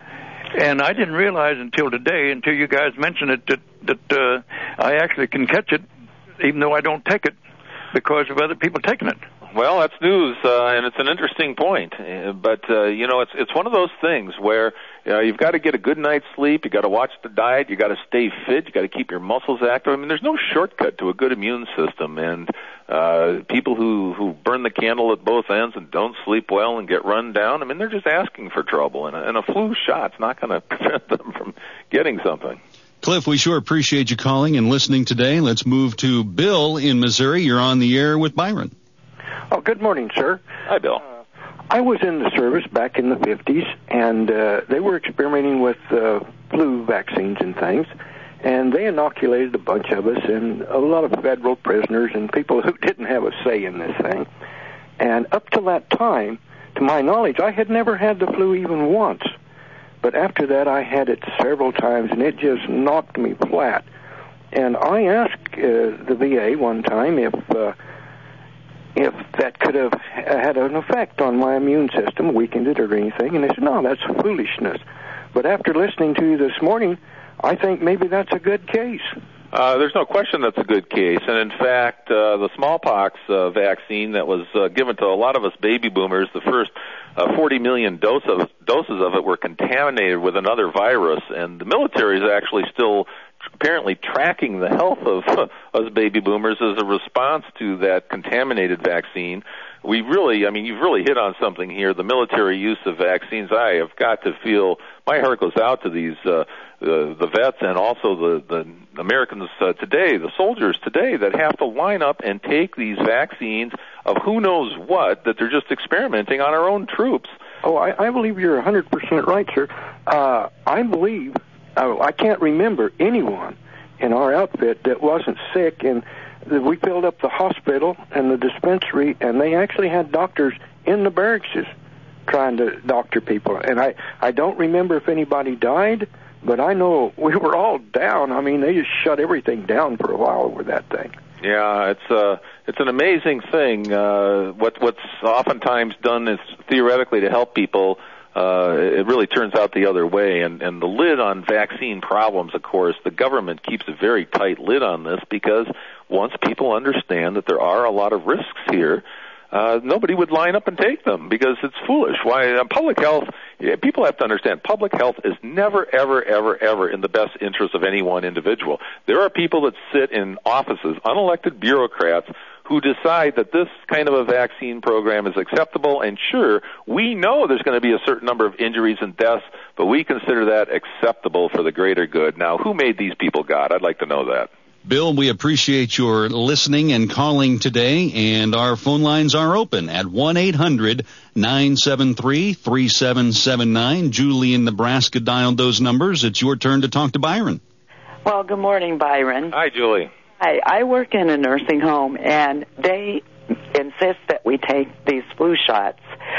And I didn't realize until today, until you guys mentioned it, that, that uh, I actually can catch it even though I don't take it because of other people taking it. Well, that's news, uh, and it's an interesting point. Uh, but, uh, you know, it's it's one of those things where uh, you've got to get a good night's sleep, you've got to watch the diet, you've got to stay fit, you've got to keep your muscles active. I mean, there's no shortcut to a good immune system, and uh, people who, who burn the candle at both ends and don't sleep well and get run down, I mean, they're just asking for trouble, and a, and a flu shot's not going to prevent them from getting something. Cliff, we sure appreciate you calling and listening today. Let's move to Bill in Missouri. You're on the air with Byron. Oh, good morning, sir. Hi, Bill. Uh, I was in the service back in the fifties, and uh, they were experimenting with uh, flu vaccines and things, and they inoculated a bunch of us and a lot of federal prisoners and people who didn't have a say in this thing. And up to that time, to my knowledge, I had never had the flu even once. But after that, I had it several times, and it just knocked me flat. And I asked uh, the V A one time if uh, if that could have had an effect on my immune system, weakened it or anything, and they said, no, that's foolishness. But after listening to you this morning, I think maybe that's a good case. Uh, there's no question that's a good case, and in fact, uh, the smallpox uh, vaccine that was uh, given to a lot of us baby boomers, the first uh, forty million dose of, doses of it were contaminated with another virus, and the military is actually still apparently tracking the health of uh, us baby boomers as a response to that contaminated vaccine. We really, I mean, you've really hit on something here. The military use of vaccines, I have got to feel, my heart goes out to these, uh, the, the vets and also the, the Americans uh, today, the soldiers today that have to line up and take these vaccines of who knows what, that they're just experimenting on our own troops. Oh, I, I believe you're one hundred percent right, sir. Uh, I believe, uh, I can't remember anyone in our outfit that wasn't sick, and we filled up the hospital and the dispensary, and they actually had doctors in the barracks trying to doctor people. And I, I don't remember if anybody died, but I know we were all down. I mean, they just shut everything down for a while over that thing. Yeah, it's uh, it's an amazing thing. Uh, what what's oftentimes done is theoretically to help people. Uh, it really turns out the other way, and, and the lid on vaccine problems, of course, the government keeps a very tight lid on this because once people understand that there are a lot of risks here, uh, nobody would line up and take them because it's foolish. Why? Uh, public health, yeah, people have to understand, public health is never, ever, ever, ever in the best interest of any one individual. There are people that sit in offices, unelected bureaucrats, who decide that this kind of a vaccine program is acceptable, and sure, we know there's going to be a certain number of injuries and deaths, but we consider that acceptable for the greater good. Now, who made these people God? I'd like to know that. Bill, we appreciate your listening and calling today, and our phone lines are open at one eight hundred nine seven three three seven seven nine. Julie in Nebraska dialed those numbers. It's your turn to talk to Byron. Well, good morning, Byron. Hi, Julie. Hi, I work in a nursing home, and they insist that we take these flu shots.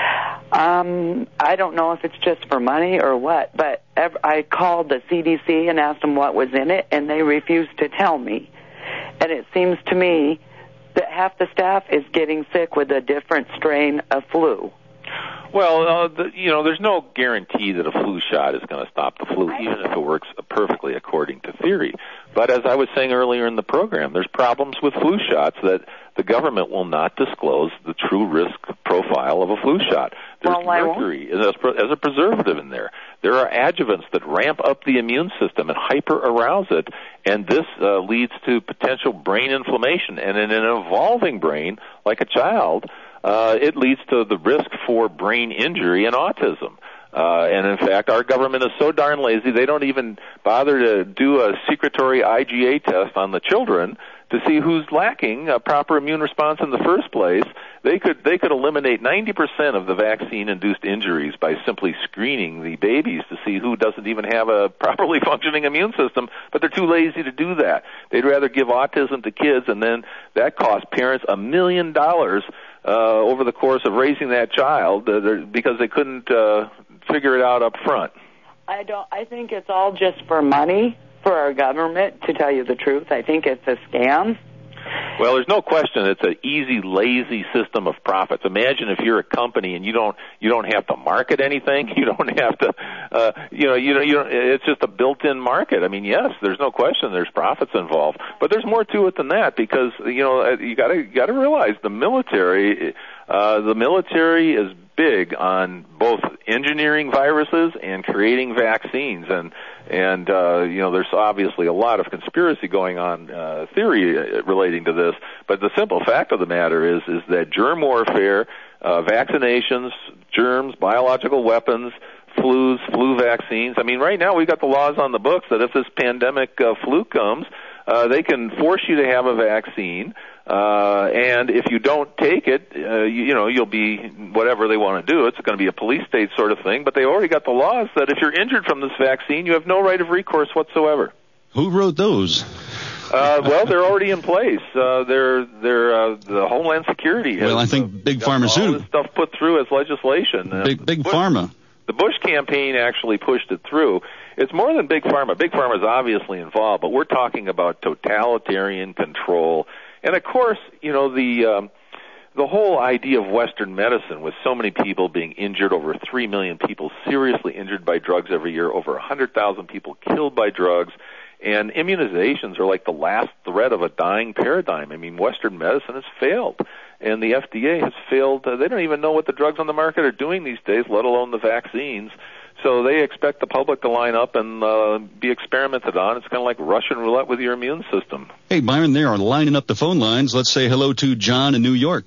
Um, I don't know if it's just for money or what, but ev- I called the C D C and asked them what was in it, and they refused to tell me. And it seems to me that half the staff is getting sick with a different strain of flu. Well, uh, the, you know, there's no guarantee that a flu shot is going to stop the flu, even if it works perfectly according to theory. But as I was saying earlier in the program, there's problems with flu shots that the government will not disclose the true risk profile of a flu shot. There's well, mercury as a, as a preservative in there. There are adjuvants that ramp up the immune system and hyper-arouse it, and this uh, leads to potential brain inflammation. And in an evolving brain, like a child, uh, it leads to the risk for brain injury and autism. Uh, and in fact, our government is so darn lazy, they don't even bother to do a secretory I G A test on the children to see who's lacking a proper immune response in the first place. They could they could eliminate ninety percent of the vaccine-induced injuries by simply screening the babies to see who doesn't even have a properly functioning immune system, but they're too lazy to do that. They'd rather give autism to kids, and then that costs parents a million dollars uh, over the course of raising that child uh, because they couldn't uh, figure it out up front. I don't. I think it's all just for money for our government, to tell you the truth. I think it's a scam. Well, there's no question it's an easy, lazy system of profits. Imagine if you're a company and you don't you don't have to market anything, you don't have to, uh, you know, you know, you know, it's just a built-in market. I mean, yes, there's no question there's profits involved, but there's more to it than that because you know you got to you got to realize the military, uh, the military is big on both engineering viruses and creating vaccines, and and uh, you know there's obviously a lot of conspiracy going on, uh, theory relating to this. But the simple fact of the matter is is that germ warfare, uh, vaccinations, germs, biological weapons, flus, flu vaccines. I mean, right now we've got the laws on the books that if this pandemic uh, flu comes, uh, they can force you to have a vaccine. Uh, and if you don't take it, uh, you, you know, you'll be whatever they want to do. It's going to be a police state sort of thing, but they already got the laws that if you're injured from this vaccine, you have no right of recourse whatsoever. Who wrote those? Uh, well, they're already in place. Uh, they're, they're, uh, the Homeland Security has, well, I think uh, Big got all Pharmaceutical. this stuff put through as legislation. Uh, Big, big Bush, Pharma. The Bush campaign actually pushed it through. It's more than Big Pharma. Big Pharma is obviously involved, but we're talking about totalitarian control. And of course, you know, the um, the whole idea of Western medicine, with so many people being injured, over three million people seriously injured by drugs every year, over one hundred thousand people killed by drugs, and immunizations are like the last thread of a dying paradigm. I mean, Western medicine has failed, and the F D A has failed. Uh, they don't even know what the drugs on the market are doing these days, let alone the vaccines. So they expect the public to line up and uh, be experimented on. It's kind of like Russian roulette with your immune system. Hey, Byron, they are lining up the phone lines. Let's say hello to John in New York.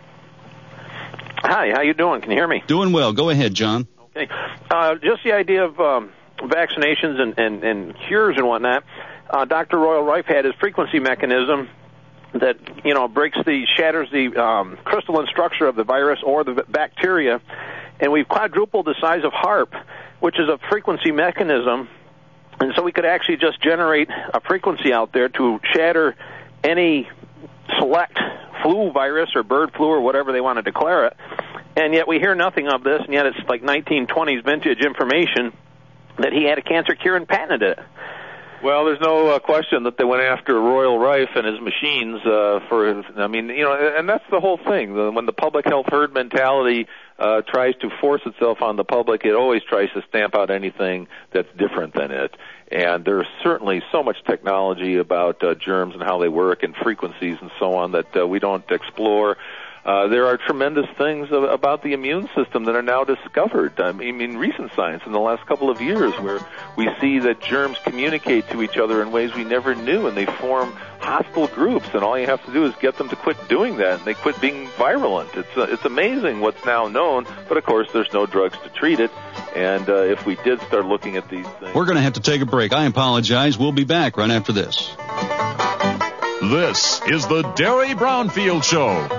Hi, how you doing? Can you hear me? Doing well. Go ahead, John. Okay. Uh, just the idea of um, vaccinations and, and, and cures and whatnot. Uh, Doctor Royal Rife had his frequency mechanism that, you know, breaks the, shatters the um, crystalline structure of the virus or the bacteria, and we've quadrupled the size of HAARP, which is a frequency mechanism, and so we could actually just generate a frequency out there to shatter any select flu virus or bird flu or whatever they want to declare it, and yet we hear nothing of this, and yet it's like nineteen twenties vintage information that he had a cancer cure and patented it. Well, there's no uh, question that they went after Royal Rife and his machines uh, for, I mean, you know, and that's the whole thing. The, when the public health herd mentality uh, tries to force itself on the public, it always tries to stamp out anything that's different than it. And there's certainly so much technology about uh, germs and how they work and frequencies and so on that uh, we don't explore. Uh, there are tremendous things of, about the immune system that are now discovered. I mean, in recent science in the last couple of years, where we see that germs communicate to each other in ways we never knew, and they form hostile groups, and all you have to do is get them to quit doing that, and they quit being virulent. It's uh, it's amazing what's now known, but of course there's no drugs to treat it, and uh, if we did start looking at these things... We're going to have to take a break. I apologize. We'll be back right after this. This is the Derry Brownfield Show.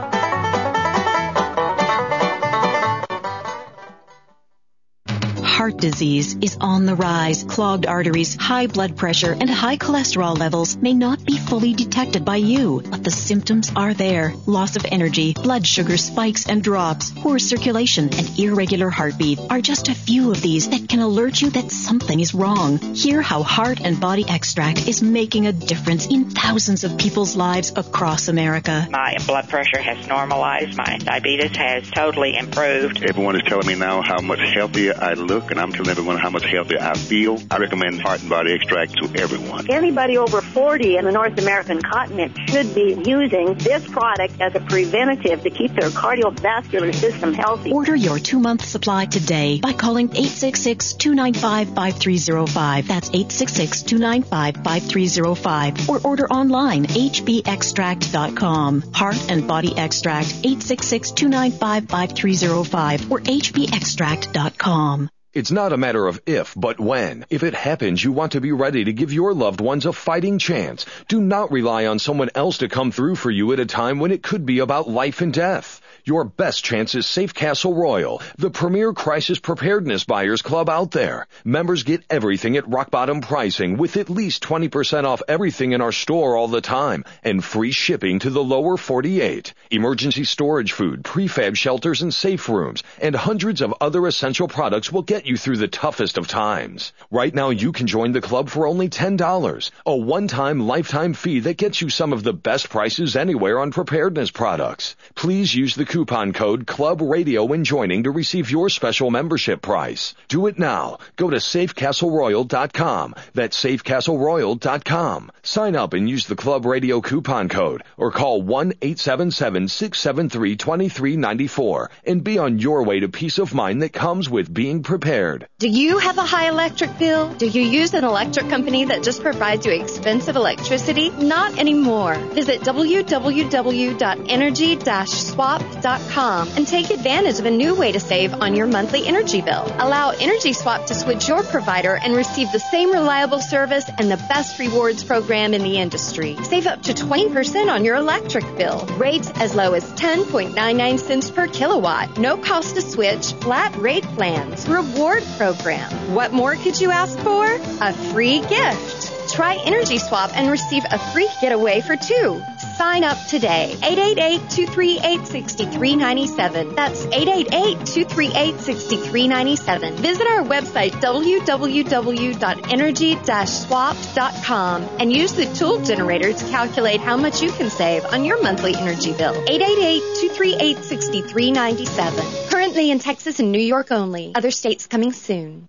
Heart disease is on the rise. Clogged arteries, high blood pressure, and high cholesterol levels may not be fully detected by you, but the symptoms are there. Loss of energy, blood sugar spikes and drops, poor circulation, and irregular heartbeat are just a few of these that can alert you that something is wrong. Hear how Heart and Body Extract is making a difference in thousands of people's lives across America. My blood pressure has normalized. My diabetes has totally improved. Everyone is telling me now how much healthier I look, and I'm telling everyone how much healthier I feel. I recommend Heart and Body Extract to everyone. Anybody over forty in the North American continent should be using this product as a preventative to keep their cardiovascular system healthy. Order your two-month supply today by calling eight six six, two nine five, five three zero five. That's eight six six, two nine five, five three zero five. Or order online, h b extract dot com. Heart and Body Extract, eight six six, two nine five, five three zero five or h b extract dot com. It's not a matter of if, but when. If it happens, you want to be ready to give your loved ones a fighting chance. Do not rely on someone else to come through for you at a time when it could be about life and death. Your best chance is Safe Castle Royal, the premier crisis preparedness buyers club out there. Members get everything at rock bottom pricing with at least twenty percent off everything in our store all the time and free shipping to the lower forty-eight. Emergency storage food, prefab shelters and safe rooms, and hundreds of other essential products will get you through the toughest of times. Right now you can join the club for only ten dollars, a one-time lifetime fee that gets you some of the best prices anywhere on preparedness products. Please use the coupon code Club Radio when joining to receive your special membership price. Do it now. Go to safe castle royal dot com. That's safe castle royal dot com. Sign up and use the Club Radio coupon code or call one eight seven seven, six seven three, two three nine four and be on your way to peace of mind that comes with being prepared. Do you have a high electric bill? Do you use an electric company that just provides you expensive electricity? Not anymore. Visit w w w dot energy dash swap dot com and take advantage of a new way to save on your monthly energy bill. Allow Energy Swap to switch your provider and receive the same reliable service and the best rewards program in the industry. Save up to twenty percent on your electric bill. Rates as low as ten point nine nine cents per kilowatt. No cost to switch. Flat rate plans. Reward program. What more could you ask for? A free gift. Try Energy Swap and receive a free getaway for two. Sign up today. eight eight eight, two three eight, six three nine seven. That's eight eight eight, two three eight, six three nine seven. Visit our website, w w w dot energy dash swap dot com, and use the tool generator to calculate how much you can save on your monthly energy bill. eight eight eight, two three eight, six three nine seven. Currently in Texas and New York only. Other states coming soon.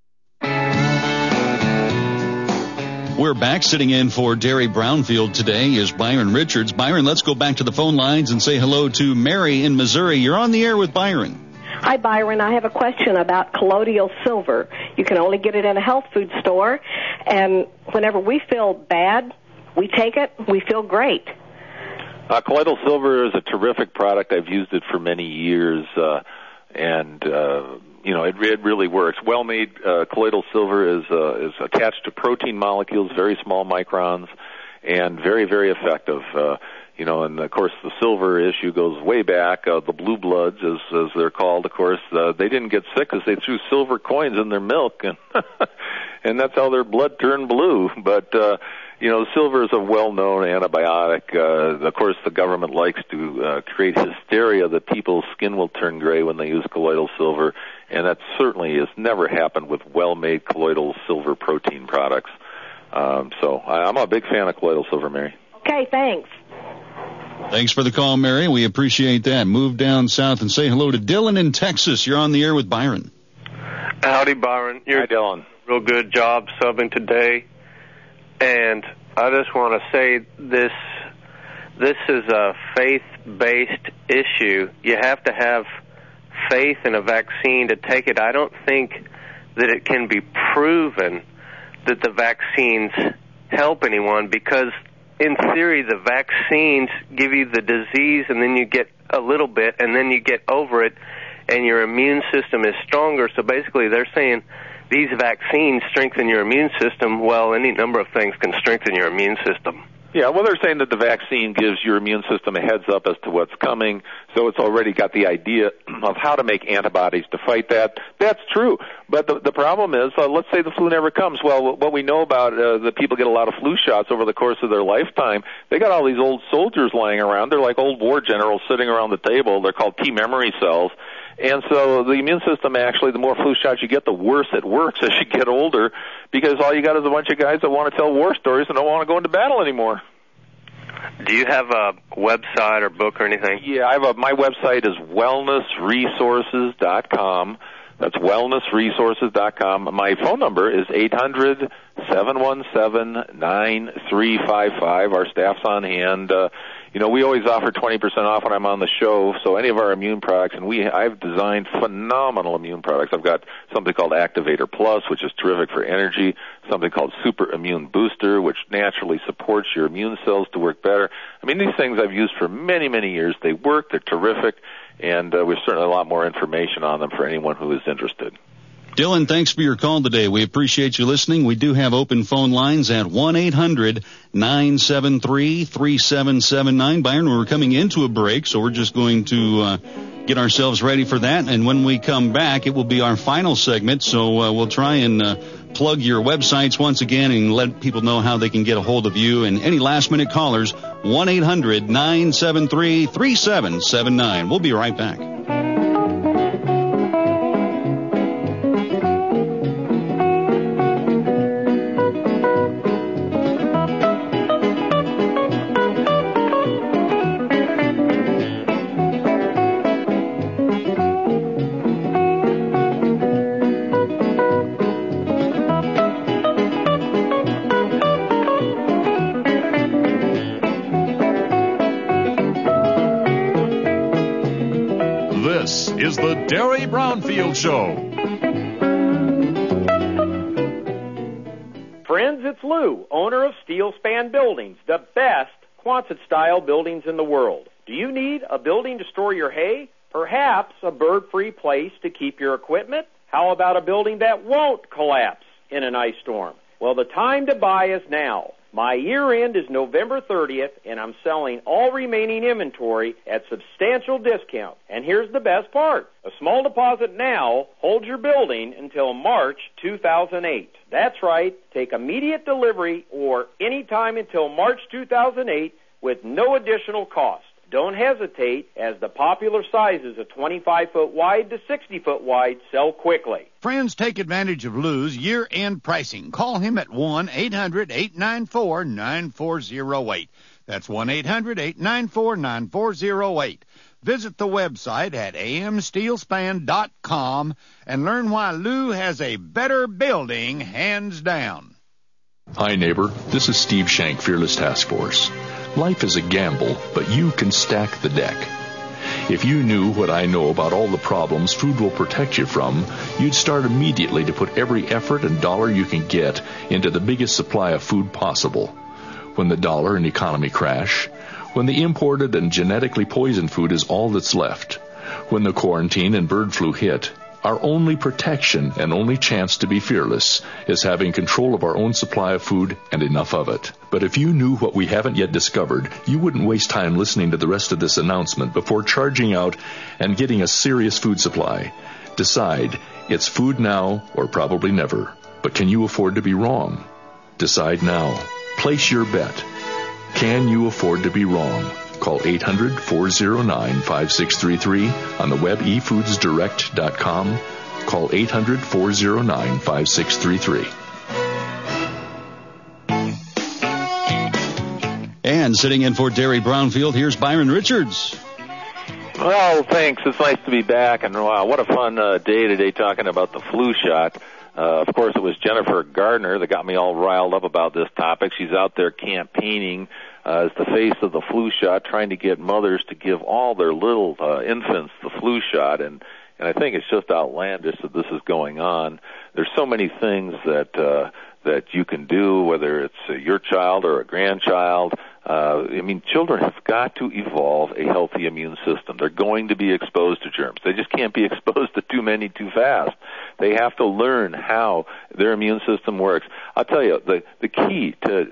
We're back. Sitting in for Derry Brownfield today is Byron Richards. Byron, let's go back to the phone lines and say hello to Mary in Missouri. You're on the air with Byron. Hi, Byron. I have a question about colloidal silver. You can only get it in a health food store, and whenever we feel bad, we take it, we feel great. Uh, colloidal silver is a terrific product. I've used it for many years, uh, and uh, you know, it, it really works. Well-made uh, colloidal silver is uh, is attached to protein molecules, very small microns, and very, very effective. Uh, you know, and of course, the silver issue goes way back. Uh, the blue bloods, as as they're called, of course, uh, they didn't get sick because they threw silver coins in their milk, and and that's how their blood turned blue. But uh, you know, silver is a well-known antibiotic. Uh, of course, the government likes to uh, create hysteria that people's skin will turn gray when they use colloidal silver, and that certainly has never happened with well-made colloidal silver protein products. Um, so I, I'm a big fan of colloidal silver, Mary. Okay, thanks. Thanks for the call, Mary. We appreciate that. Move down south and say hello to Dylan in Texas. You're on the air with Byron. Howdy, Byron. You're Hi, Dylan. Real good job subbing today. And I just want to say this, this is a faith-based issue. You have to have faith in a vaccine to take it. I don't think that it can be proven that the vaccines help anyone, because in theory the vaccines give you the disease and then you get a little bit and then you get over it and your immune system is stronger. So basically they're saying these vaccines strengthen your immune system. Well, any number of things can strengthen your immune system. Yeah, well, they're saying that the vaccine gives your immune system a heads up as to what's coming, so it's already got the idea of how to make antibodies to fight that. That's true, but the the problem is, uh, let's say the flu never comes. Well, what we know about uh, the people get a lot of flu shots over the course of their lifetime. They got all these old soldiers lying around. They're like old war generals sitting around the table. They're called T memory cells. And so the immune system, actually, the more flu shots you get, the worse it works as you get older, because all you got is a bunch of guys that want to tell war stories and don't want to go into battle anymore. Do you have a website or book or anything? Yeah, I have a, my website is wellness resources dot com. That's wellness resources dot com. My phone number is eight hundred, seven one seven, nine three five five. Our staff's on hand. Uh, you know, we always offer twenty percent off when I'm on the show, so any of our immune products, and we I've designed phenomenal immune products. I've got something called Activator Plus, which is terrific for energy, something called Super Immune Booster, which naturally supports your immune cells to work better. I mean, these things I've used for many, many years. They work. They're terrific. And uh, we've certainly a lot more information on them for anyone who is interested. Dylan, thanks for your call today. We appreciate you listening. We do have open phone lines at one eight hundred nine seven three three seven seven nine. Byron, we're coming into a break, so we're just going to uh, get ourselves ready for that. And when we come back, it will be our final segment, so uh, we'll try and uh, plug your websites once again and let people know how they can get a hold of you. And any last-minute callers, one eight hundred nine seven three three seven seven nine. We'll be right back. Is the Derry Brownfield Show. Friends, it's Lou, owner of Steel Span Buildings, the best Quonset-style buildings in the world. Do you need a building to store your hay? Perhaps a bird-free place to keep your equipment? How about a building that won't collapse in an ice storm? Well, the time to buy is now. My year-end is November thirtieth, and I'm selling all remaining inventory at substantial discount. And here's the best part. A small deposit now holds your building until March two thousand eight. That's right. Take immediate delivery or any time until March two thousand eight with no additional cost. Don't hesitate, as the popular sizes of twenty-five foot wide to sixty foot wide sell quickly. Friends, take advantage of Lou's year-end pricing. Call him at one eight hundred eight nine four nine four zero eight. That's one eight hundred eight nine four nine four zero eight. Visit the website at a m steel span dot com and learn why Lou has a better building, hands down. Hi, neighbor. This is Steve Shank, Fearless Task Force. Life is a gamble, but you can stack the deck. If you knew what I know about all the problems food will protect you from, you'd start immediately to put every effort and dollar you can get into the biggest supply of food possible. When the dollar and economy crash, when the imported and genetically poisoned food is all that's left, when the quarantine and bird flu hit, our only protection and only chance to be fearless is having control of our own supply of food and enough of it. But if you knew what we haven't yet discovered, you wouldn't waste time listening to the rest of this announcement before charging out and getting a serious food supply. Decide, it's food now or probably never. But can you afford to be wrong? Decide now. Place your bet. Can you afford to be wrong? Call eight hundred four oh nine five six three three on the web e foods direct dot com. Call eight hundred four oh nine five six three three. And sitting in for Derry Brownfield, here's Byron Richards. Well, thanks. It's nice to be back, and wow, what a fun uh, day today talking about the flu shot. Uh, of course, it was Jennifer Gardner that got me all riled up about this topic. She's out there campaigning uh, as the face of the flu shot, trying to get mothers to give all their little uh, infants the flu shot, and and I think it's just outlandish that this is going on. There's so many things that uh, that you can do, whether it's uh, your child or a grandchild. Uh, I mean, children have got to evolve a healthy immune system. They're going to be exposed to germs. They just can't be exposed to too many too fast. They have to learn how their immune system works. I'll tell you, the the key to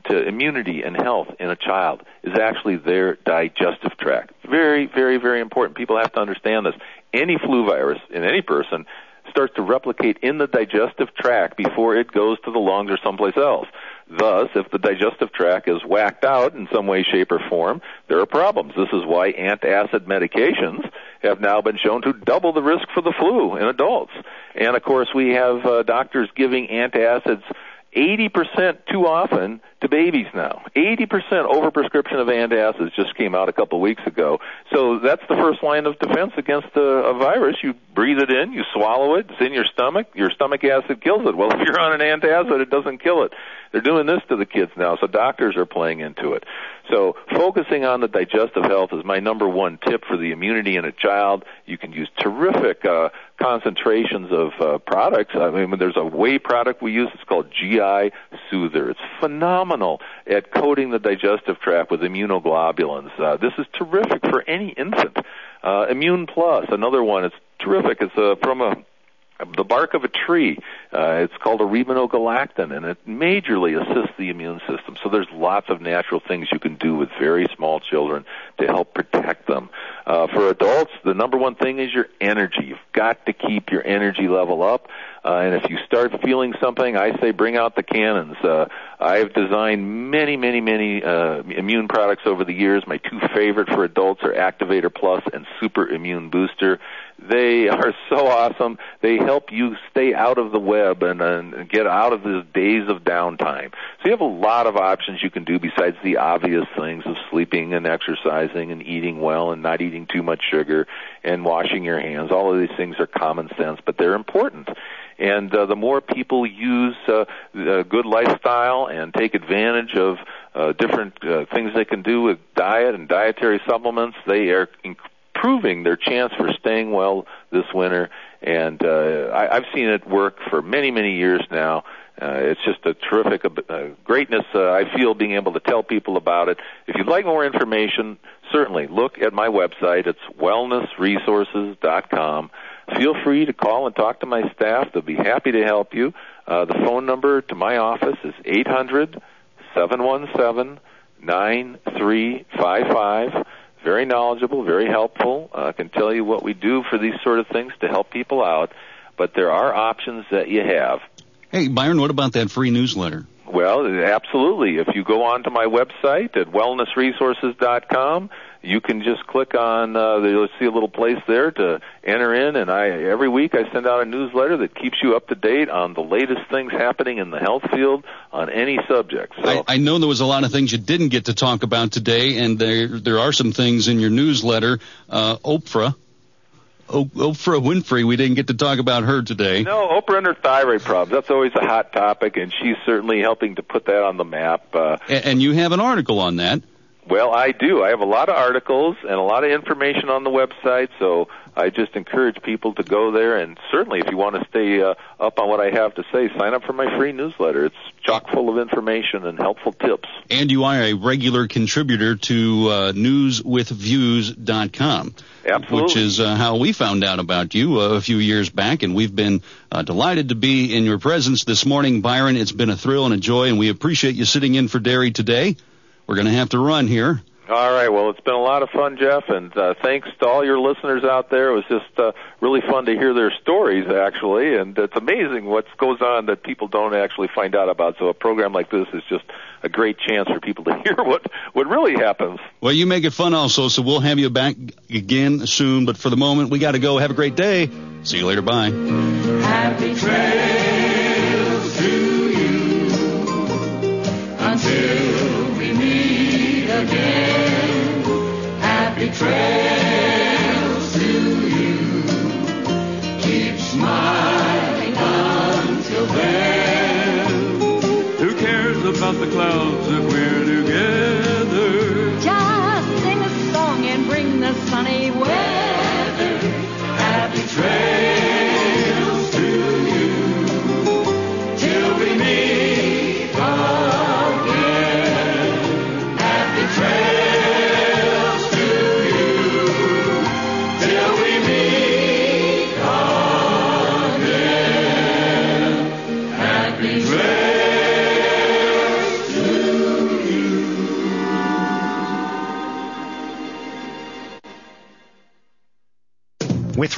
to immunity and health in a child is actually their digestive tract. Very, very, very important. People have to understand this. Any flu virus in any person starts to replicate in the digestive tract before it goes to the lungs or someplace else. Thus, if the digestive tract is whacked out in some way, shape, or form, there are problems. This is why antacid medications have now been shown to double the risk for the flu in adults. And, of course, we have uh, doctors giving antacids eighty percent too often to babies now. eighty percent overprescription of antacids just came out a couple of weeks ago. So that's the first line of defense against a, a virus. You breathe it in, you swallow it, it's in your stomach, your stomach acid kills it. Well, if you're on an antacid, it doesn't kill it. They're doing this to the kids now, so doctors are playing into it. So focusing on the digestive health is my number one tip for the immunity in a child. You can use terrific uh, concentrations of uh, products. I mean, there's a whey product we use. It's called G I Soother. It's phenomenal at coating the digestive tract with immunoglobulins. Uh, this is terrific for any infant. Uh, Immune Plus, another one. It's terrific. It's uh, from a the bark of a tree. Uh, it's called arabinogalactin, and it majorly assists the immune system. So there's lots of natural things you can do with very small children to help protect them. Uh, for adults, the number one thing is your energy. You've got to keep your energy level up. Uh, and if you start feeling something, I say bring out the cannons. Uh, I've designed many, many, many uh, immune products over the years. My two favorite for adults are Activator Plus and Super Immune Booster. They are so awesome. They help you stay out of the web and, and get out of these days of downtime. So you have a lot of options you can do besides the obvious things of sleeping and exercising and eating well and not eating too much sugar and washing your hands. All of these things are common sense, but they're important. And uh, the more people use uh, a good lifestyle and take advantage of uh, different uh, things they can do with diet and dietary supplements, they are improving their chance for staying well this winter. And uh, I, I've seen it work for many, many years now. Uh, it's just a terrific uh, greatness. Uh, I feel being able to tell people about it. If you'd like more information, certainly look at my website. It's wellness resources dot com. Feel free to call and talk to my staff. They'll be happy to help you. Uh, the phone number to my office is eight hundred, seven one seven, nine three five five. Very knowledgeable, very helpful. I uh, can tell you what we do for these sort of things to help people out. But there are options that you have. Hey, Byron, what about that free newsletter? Well, absolutely. If you go on to my website at wellness resources dot com, you can just click on, uh, you'll see a little place there to enter in, and I every week I send out a newsletter that keeps you up to date on the latest things happening in the health field on any subject. So I, I know there was a lot of things you didn't get to talk about today, and there there are some things in your newsletter. Uh, Oprah. O- Oprah Winfrey, we didn't get to talk about her today. No, Oprah and her thyroid problems. That's always a hot topic, and she's certainly helping to put that on the map. Uh, and, and you have an article on that. Well, I do. I have a lot of articles and a lot of information on the website, so I just encourage people to go there. And certainly, if you want to stay uh, up on what I have to say, sign up for my free newsletter. It's chock full of information and helpful tips. And you are a regular contributor to uh, news with views dot com. Absolutely. Which is uh, how we found out about you uh, a few years back, and we've been uh, delighted to be in your presence this morning, Byron. It's been a thrill and a joy, and we appreciate you sitting in for Derry today. We're going to have to run here. All right. Well, it's been a lot of fun, Jeff, and uh, thanks to all your listeners out there. It was just uh, really fun to hear their stories, actually, and it's amazing what goes on that people don't actually find out about. So a program like this is just a great chance for people to hear what, what really happens. Well, you make it fun also, so we'll have you back again soon. But for the moment, we got to go. Have a great day. See you later. Bye. Happy trails to you until we meet again. Happy trails to you. Keep smiling until then. Who cares about the clouds if